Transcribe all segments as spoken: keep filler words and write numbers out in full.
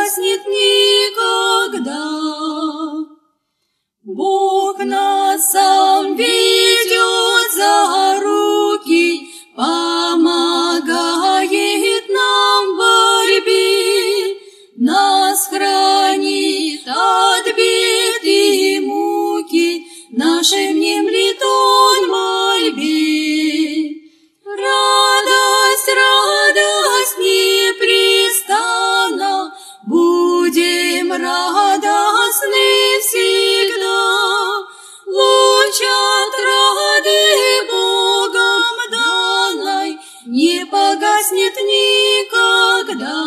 погаснет никогда. Бог нас сам ведет за руки, помогает нам в борьбе, нас хранит от бед и муки, нашей внемлет Он мольбе. Радость, радость непрестанна, будем радостны всегда. Луч отрады Богом данной не погаснет никогда.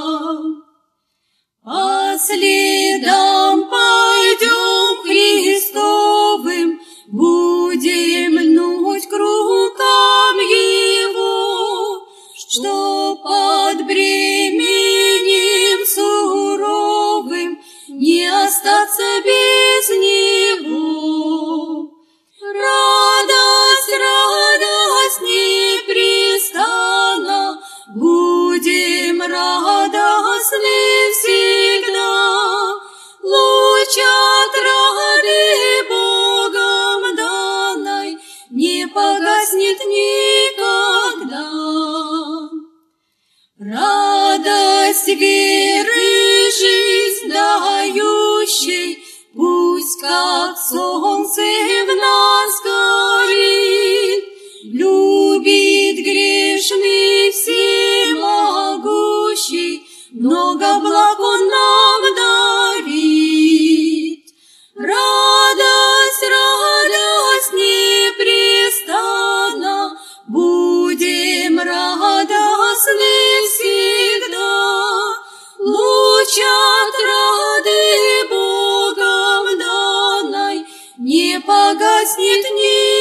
По следам пойдем Христовым, будем льнуть к рукам Его, что под бременем суровым не остаться без Него. Радость, радость непрестанна, будем радостны всегда. Луч отрады Богом данной не погаснет никогда. Радость веры жизнь дающей, пусть как солнце в нас горит, любит грешный всемогущий, много благ Он нам дарит. Радость, радость непрестанна, будем радостны всегда. Луч отрады Богом данной не погаснет никогда.